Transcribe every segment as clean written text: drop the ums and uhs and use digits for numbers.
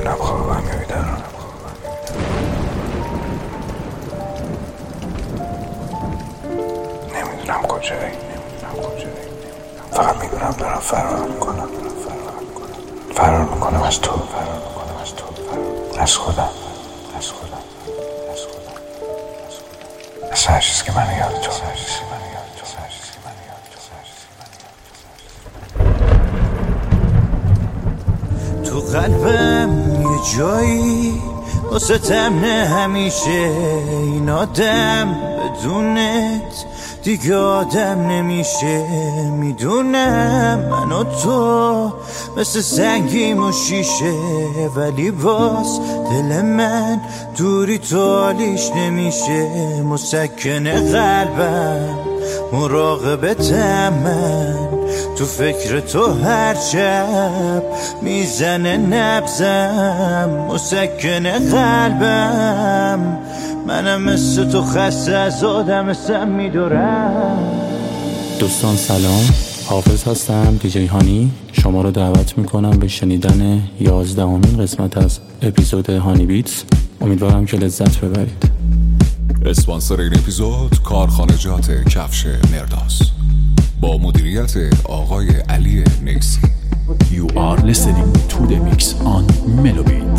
نمیدونم خوابم یا بیدارم. نمیدونم کجایی. فقط میدونم دارم فرار میکنم از تو، از خودم، از هر چیز که منو یاد تو. تو قلبم یه جایی واسه تمنه همیشه، این آدم بدونت دیگه آدم نمیشه. میدونم من و تو مثل سنگیم و شیشه، ولی باز دل من دوری تو حالیش نمیشه. مسکن قلبم مراقبتم من، تو فکر تو هر شب میزنه نبضم. مسکن قلبم منم مثل تو خسته از آدم سم میدارم. دوستان سلام، حافظ هستم، دیجی هانی. شما رو دعوت میکنم به شنیدن 11مین قسمت از اپیزود هانی بیتس. امیدوارم که لذت ببرید. اسپانسر این اپیزود کارخانجات کفش مرداس با مدیریت آقای علی نیسی. You are listening to the mix on Melobit.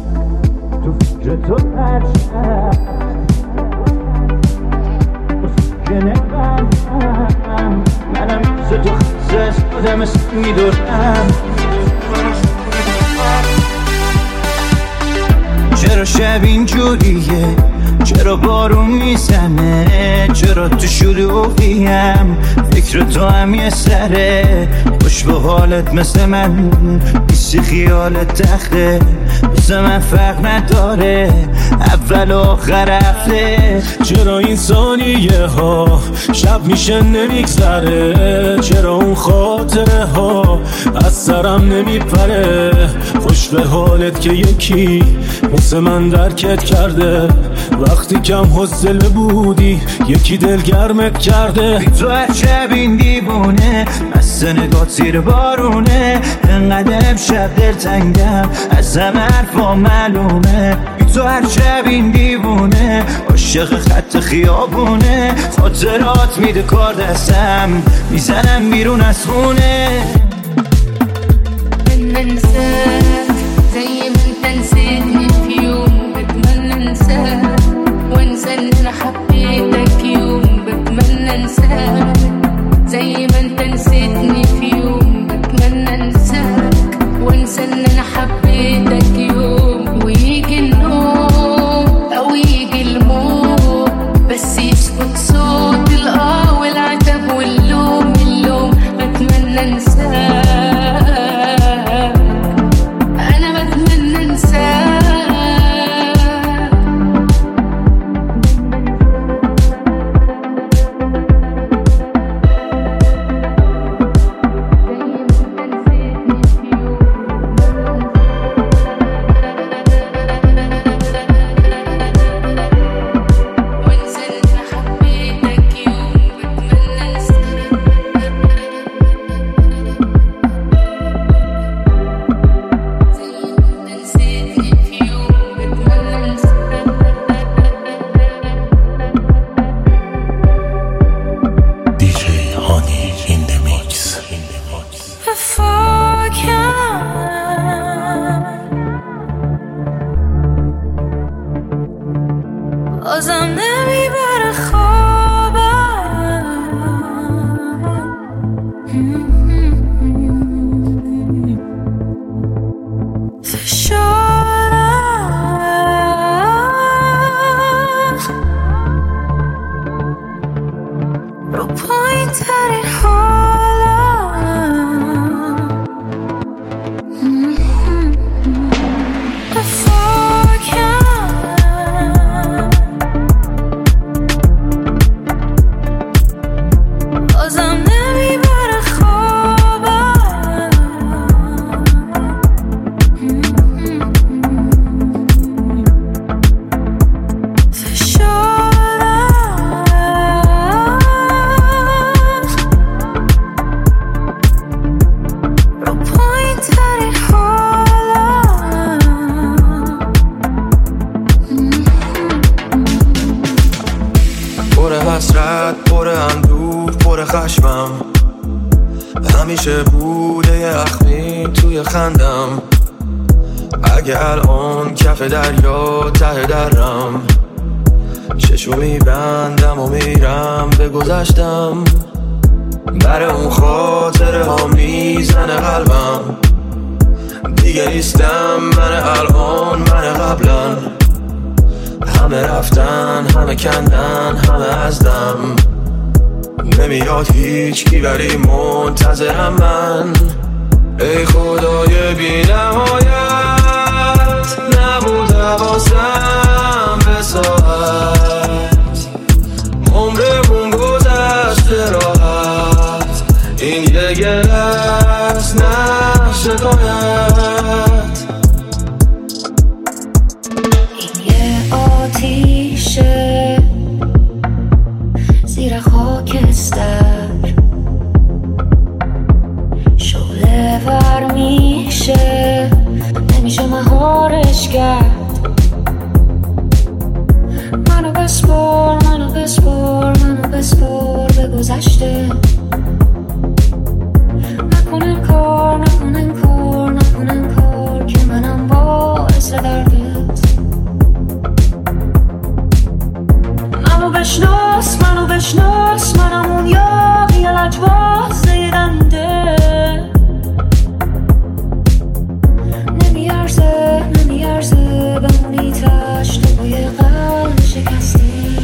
چرا شب اینجوریه؟ چرا بارون میزنه؟ چرا تو شلوغیم؟ فکر تو هم یه سره. خوش به حالت مثل من بیسی خیالت تخته، مثل من فرق نداره اول و آخر هفته. چرا این ثانیه ها شب میشه نمیگذره؟ چرا اون خاطره ها از سرم نمیپره؟ خوش به حالت که یکی مثل من درکت کرده، وقتی کم حوصله بودی یکی دلگرمت کرده. بی تو هر شب این دیوونه، مست نگات زیر بارونه. انقدر امشب دلتنگم از همه حرفا معلومه. بی تو هر شب این دیوونه، عاشق خط خیابونه. خاطرات میده کار دستم، میزنم بیرون از خونه. ننساك زي ما انت نسيتني في يوم، بتمنى انساك وانسى ان انا حبيتك يوم. بتمنى انساك زي ما انت نسيتني في يوم، بتمنى انساك وانسى ان انا حبيتك يوم. ويجي النوم او يجي الموت، بس يسكت صوت الاه والعتب واللوم. بتمنى انساك، انا بتمنى انساك. همیشه بوده یه اخمی توی خندم. اگه الان کف دریا ته درم، چشو میبندم و میرم به گذشتم. برای اون خاطره ها میزنه قلبم. دیگه نیستم من الان، من قبلا. همه رفتن، همه کندن، همه ازدم. نمیاد هیچ کی ولی منتظرم من. ای خدای بی نهایت، نبود حواسم به ساعت. عمرمون گذشته راحت، این دیگه است نه شکایت. این یه آتیشه زیر خاکستر، شعله ور میشه نمیشه مهارش کرد. منو بسپار، منو بسپار، منو بسپار به گذشته. نکنن کار، نکنن کار، نکنن کار که منم باعث دردت. منو بشناس، منو بشناس، منم اون یاقی لجباز زیدنده. نمیارزه، نمیارزه بمونی تشت تو با یه قلب شکسته.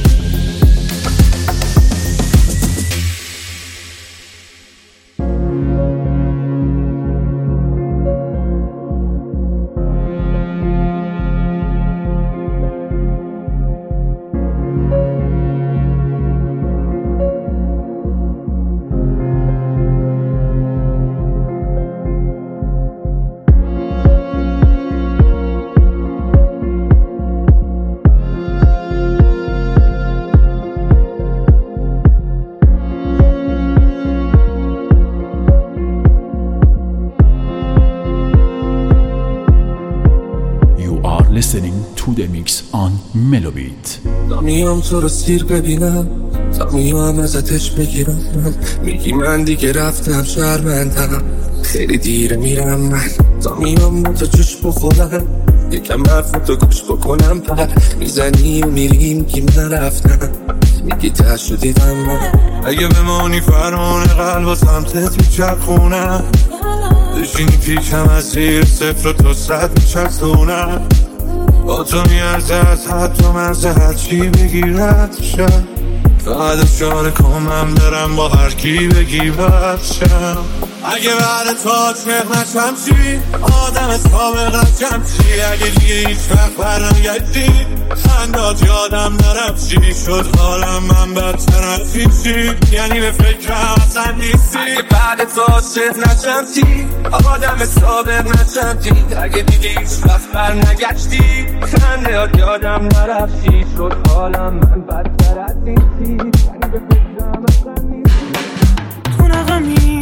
Listening to the mix on Melobit. تا میام تو رو سیر ببینم، تا میام ازتش بگیرم. میگی من دیگه رفتم شرمندم، خیلی دیره میرم من. تا میام با تو جوش بخورم، یکم حرفاتو گوش بکنم. پر میزنی و میری میگی من رفتم، میگی تشو دیدم من. اگه بمانی فرمان قلب و سمتت میچرخونم، بشینی پیشم از زیر صفر و تو صد میچرخونم. با تو میارزه از حد و مرزه هرچی بگیرد شد. فقط اشاره کن من برم با هر کی بگی بد شد. اگه بعد تو عاشق نشم چی؟ آدم سابقم کم چی؟ اگه دیگه هیچ وقت برنگردی خندات یادم نرم چی شد حالم من بدتر از هیچی. یعنی به فکرم اصلا نیستی. اگه بعد تو عاشق نشم چی؟ آدم سابق نشم چی؟ اگه دیگه هیچ وقت برنگردی خندات یادم نرم چی شد حالم من بدتر از هیچی. یعنی به فکرم اصلا نیستی. تو نغمی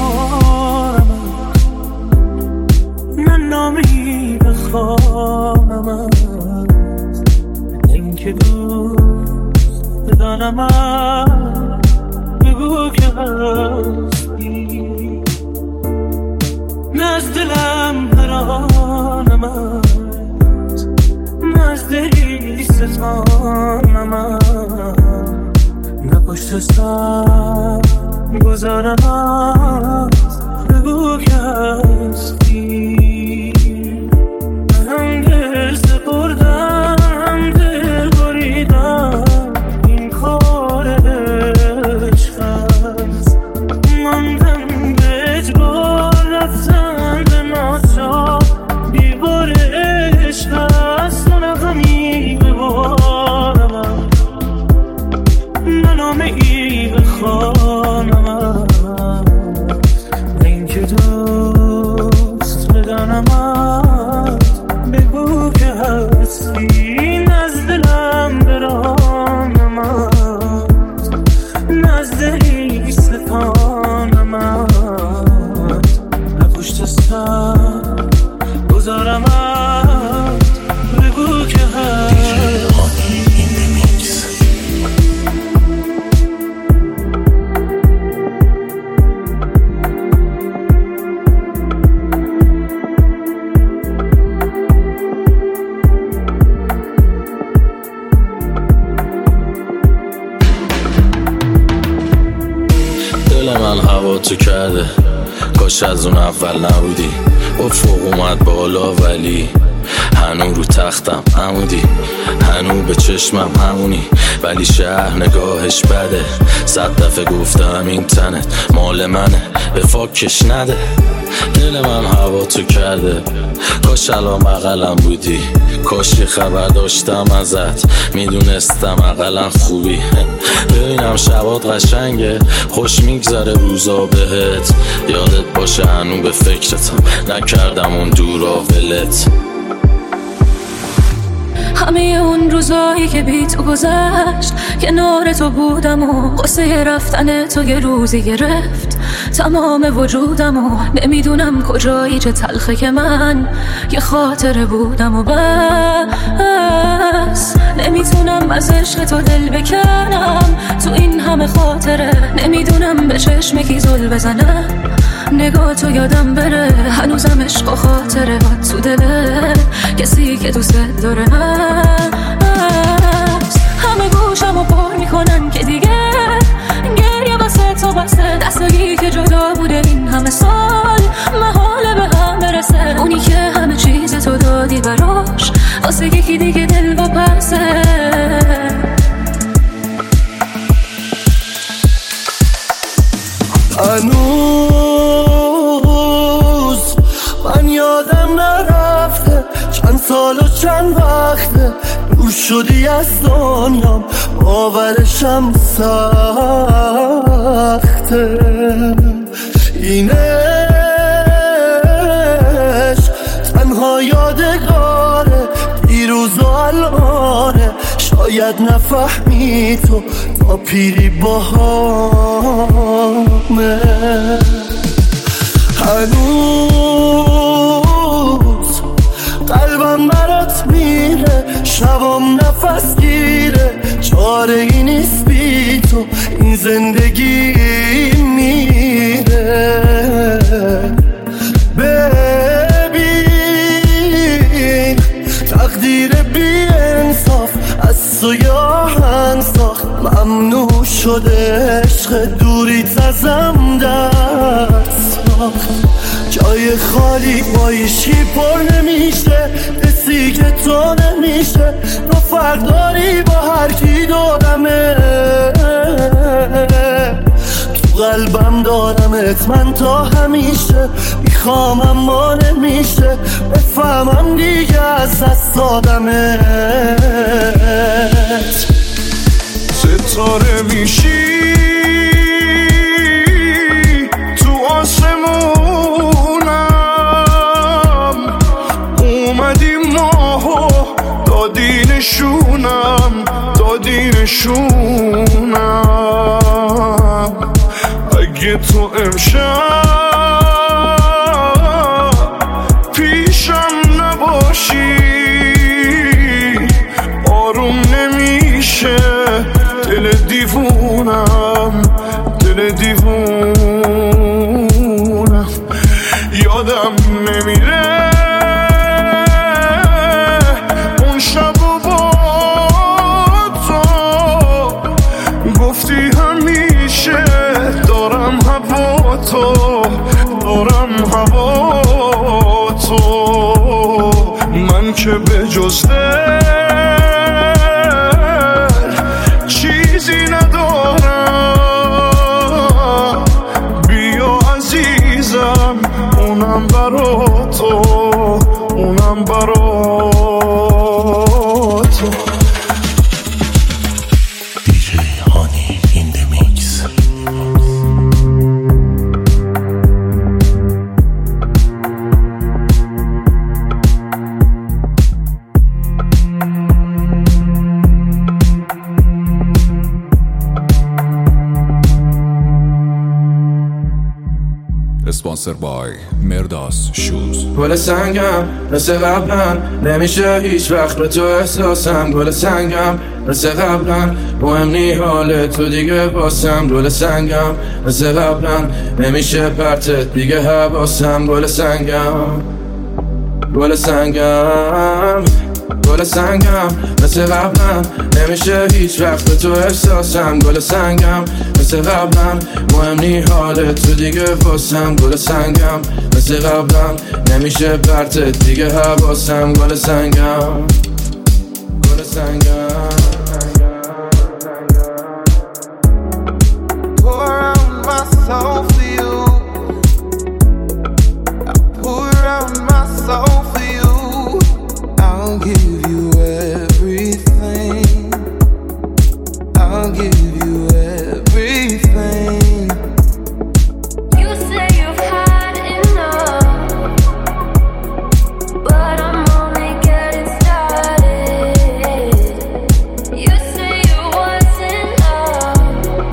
من نامی بخوانم، این که دوست بدانم، بگو که هستی. نز دلم برانم، نز دلی ستانم، نه پشت سر گذارم، بگو که هستی. من دل سپردم، دل بریدم، این کار عشق است. ماندم به اجبار رفتن به ناچار، بیوار عشق است. تو نغمی ببارم، نه نامه ای بخوانم، این که دوست بدانمت، بگو که هستی. نز دلم برانمت، نز دلی ستانمت، نه پشت سر گذارمت، بگو که هستی. تو کرده، کاش از اون اول نبودی. افق اومد بالا ولی هنو رو تختم عمودی، هنو به چشمم همونی، ولی شهر نگاهش بده. 100 دفعه گفتم این تنت مال منه، به فاکش نده. دل من هوا تو کرده، کاش الان بغلم بودی. کاش یه خبر داشتم ازت، میدونستم اقلا خوبی. ببینم شبات قشنگه، خوش میگذره روزا بهت. یادت باشه هنو به فکرتم، نکردم اون دورا ولت. همه اون روزایی که بی تو گذشت، کنار تو بودم و قصه رفتن تو یه روزی گرفت تمام وجودم و نمیدونم کجایی چه تلخه که من یه خاطره بودم و بس. نمیتونم از عشق تو دل بکنم تو این همه خاطره، نمیدونم به چشم کی زل بزنم نگاه تو یادم بره. هنوزم عشق و خاطره با تو دله کسی که دوست داره هست. همه گوشمو پر میکنن که دیگه گریه واسه تو بسته. دستگی که جدا بوده این همه سال محاله به هم برسه. اونی که همه چیز تو دادی براش واسه یکی دیگه دل با پسه. هنوز من یادم نرفته چند سال و چند وقته دور شدی از دنیام، باورشم سخته. این عشق تنها یادگاره دیروز و الانه، شاید نفهمی تو تا پیری باهامه. هنوز قلبم برات میره، شبام نفس گیره، چاره ای نیست بی تو این زندگی میره. ببین تقدیر بی انصاف از تو یاهن ساخت، ممنوع شده عشق دوریت ازم دست ساخت. جای خالی با هیچکی پر نمیشه، کسی که تو نمیشه. تو فرق داری با هر کی دارمه، تو قلبم دارمت من تا همیشه. میخوام اما نمیشه بفهمم دیگه از دست دادمت. ستاره میشی تو آسمونم، اومدی ماهو دادی نشونم. اگه تو امشب پیشم نباشی آروم نمیشه دل دیوونم. یادم نمیره اون شب و با تو گفتی همیشه دارم هوا تو. من که به جز دل چیزی ندارم، بیا عزیزم اونم برا تو. دیجی هانی این دی میکس. اسپانسر بای مرداس شوز. گل سنگم مثل قبلا نمیشه هیچ وقت به تو احساسم. گل سنگم مثل قبلا مهم نی حال تو دیگه باسم. گل سنگم مثل قبلا نمیشه پرتت دیگه حواسم. گل سنگم گل سنگم مثل قبلم نمیشه هیچ وقت تو احساسم گل سنگم مثل قبلم مهم نی حالت تو دیگه واسم گل سنگم مثل قبلم نمیشه پرتت دیگه حواسم گل سنگم گل سنگم soul for you. I pour out my soul for you. I'll give you everything. I'll give you everything. You say you've had enough, but I'm only getting started. You say you wasn't love,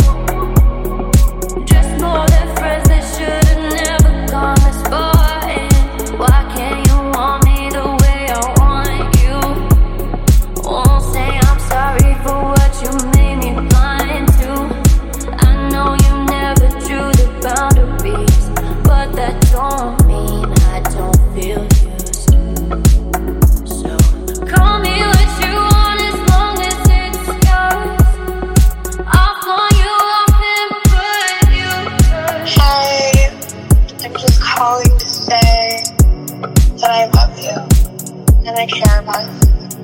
just more than friends that should've never gone this far. And why can't you want me the way I want you? Won't say I'm sorry for what you made me blind to. I know you never drew the boundaries, but that don't mean I don't feel used. So call me what you want as long as it's yours. I'll call you up and put you first. Hi, I'm just calling to say that I love you and I care about you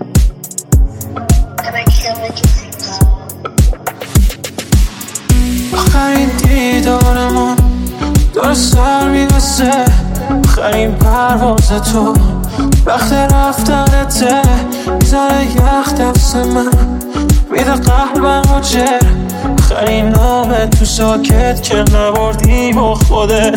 and I can't make you feel so. آخرین دیدارمون داره سر میوسه آخرین پرواز تو وقت رفتنته میزنه یخ دست من میده قلبم و جر آخرین نامه تو ساکت که نبردی با خودت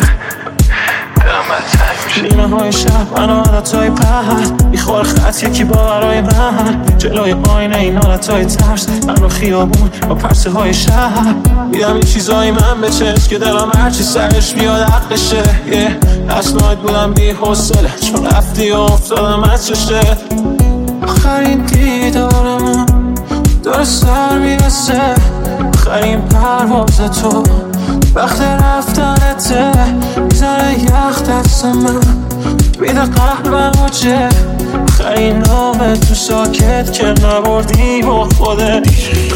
نیمه های شب من عادت های پهد میخوار خط یکی باورای من جلوی آینه این حالت های ترس من رو خیابون با پرسه های شهر میدم این چیزای من به چشم که دلم هرچی سرش بیاد عقلشه اسناید بودم بی حوصله چون رفتی و افتادم از چشت آخرین دیدارمون داره سر میرسه آخرین پرواز تو وقت رفتنته میزنه یخ دست من میده قلبم و جه آخرین نامه تو ساکت که نبردی با خودت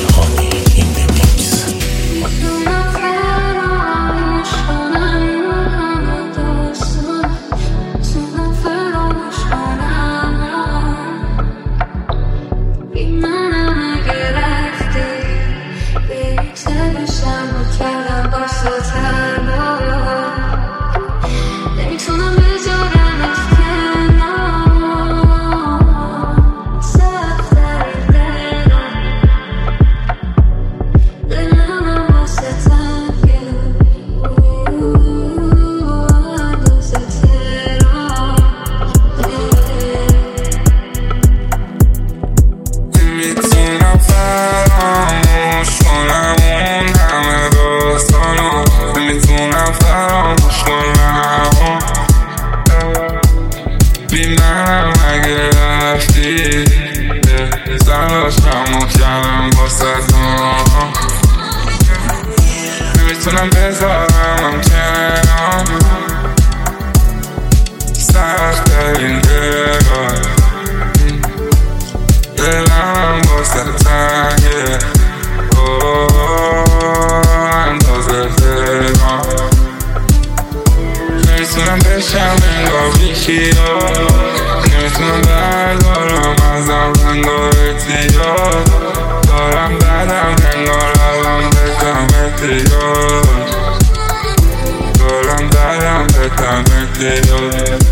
نمیتونم بردارم ازم انگار اتیاد دارم بدم انگار الان بزم اتیاد دارم بدم بزم اتیاد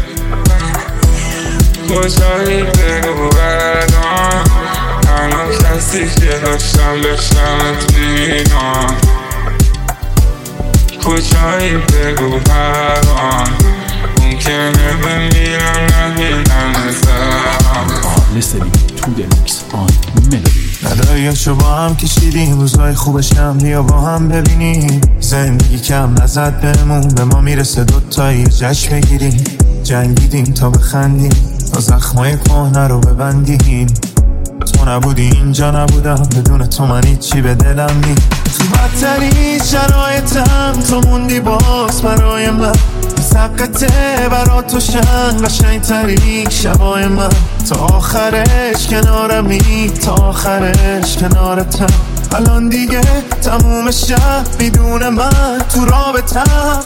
خوشایی بگو بردان تنها کسی که داشتم بشمت بینام خوشایی بگو بردان ممکنه بمیرم نبینم Listening to the mix on Melody. نداییاشو با هم کشیدیم روزای خوبشم بیا با هم ببینیم زندگی کم نزد بهمون به ما میرسه دوتایی جشن بگیریم جنگیدیم تا بخندیم تا زخمای کهنه رو ببندیم تو نبودی اینجا نبودم بدون تو من هیچی به دلم نی تو بدترین شرایطم تو موندی باز برای من سبقته برا تو شن قشنگ ترین شبای من تا آخرش کنارمی تا آخرش کنارتم الان دیگه تموم شب بدون من تو رابطم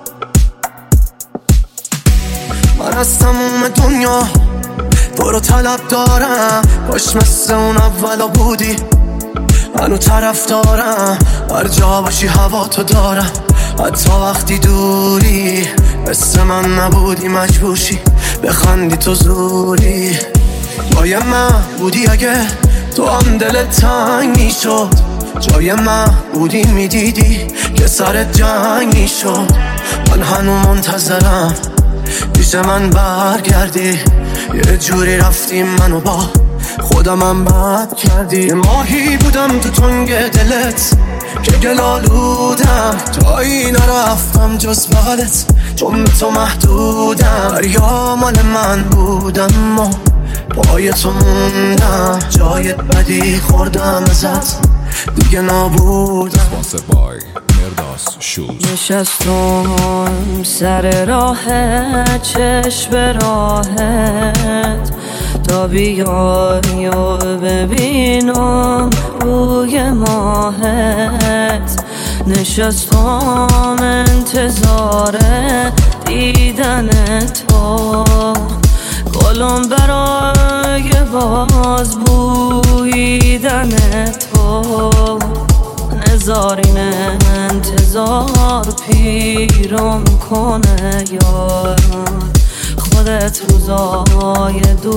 من از تموم دنیا برو طلب دارم باش مثل اون اولا بودی منو طرف دارم هر جا باشی هوا تو دارم حتی وقتی دوری مثل من نبودی مجبوشی بخندی تو زوری جای من بودی اگه تو هم دلت تنگ میشد جای من بودی میدیدی که سرت جنگ میشد من هنو منتظرم پیش من برگردی یه جوری رفتیم منو با خودمم بد کردی ماهی بودم تو تنگ دلت که گلالودم جایی نرفتم جز بغلت چون به تو محدودم دریا مال من بودم ما پای تو موندم جای بدی خوردم ازت دیگه نابودم. Sponsored by Merdas Shoes. نشستم سر راهت چشم به راهت تا بیای و ببینم روی ماهت نشستم انتظار دیدن تو گلم برای باز بویدن تو نزارین انتظار پیرم کنه یار خودت روزای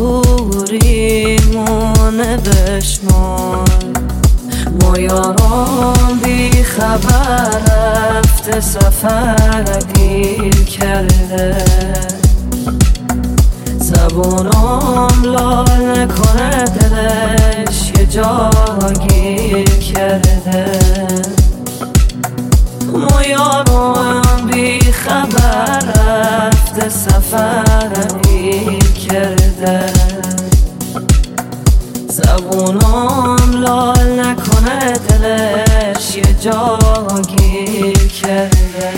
دوریمونه بشمار ما یاران بی خبر رفته سفر گیر کرده زبونم لال نکنه دلش یه جا گیر کرده ما یارم بی خبر رفته سفر گیر کرده زبونم لال نکنه دلش یه جا گیر کرده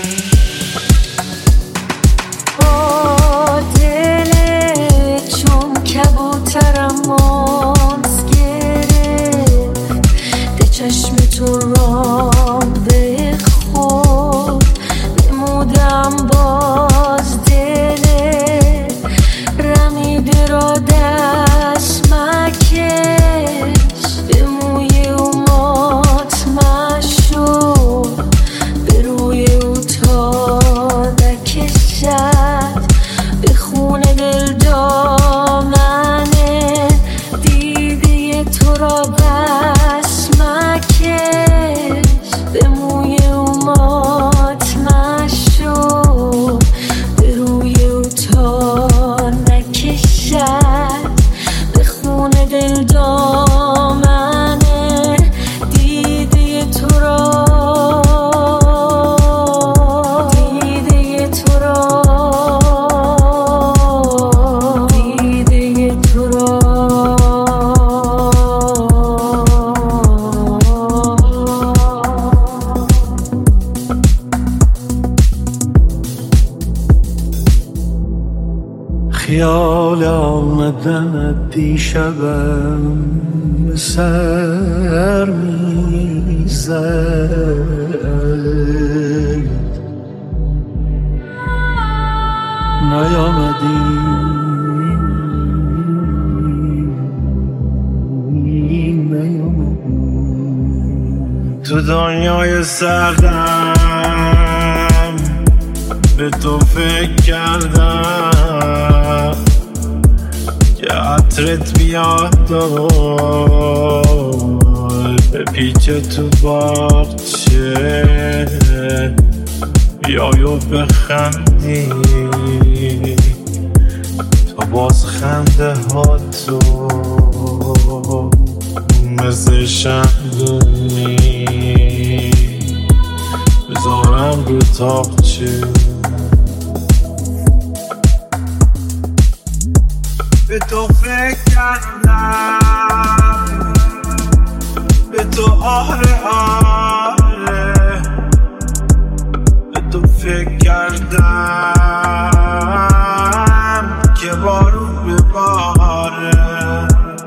کبوترم ماز گرفت ده چشم تو رام بخور بمودم باز دله رمیده را دست مکش به موی او مات مشو به روی او تا نکشد به خون دل دامنه دیده تو را بس مکش به موی او مات مشو به روی او تا نکشد به خون دل دامنه دیده تو را خیال آمدن دیشبم به سر میزد نیامدی تو دنیای سردم به تو فکر کردم که عطرت بیاد به پیچ تو باغچه بیای و بخندی تا باز خنده ها تو مثل شمدونی بذارم رو تاقچه به تو فکر کردم به تو آره آره به تو فکر فکر کردم که بارون بباره،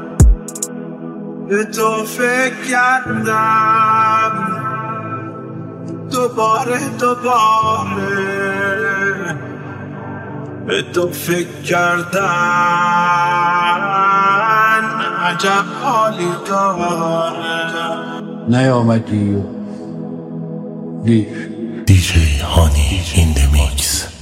به تو فکر کردم دوباره به تو فکر کردن عجب حالی داره. نیامدی و دیر. دیجی هانی این د میکس.